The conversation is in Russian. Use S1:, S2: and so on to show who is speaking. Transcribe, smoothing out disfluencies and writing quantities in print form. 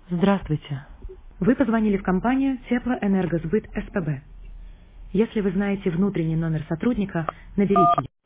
S1: Здравствуйте. Вы позвонили в компанию Теплоэнергосбыт СПБ. Если вы знаете внутренний номер сотрудника, наберите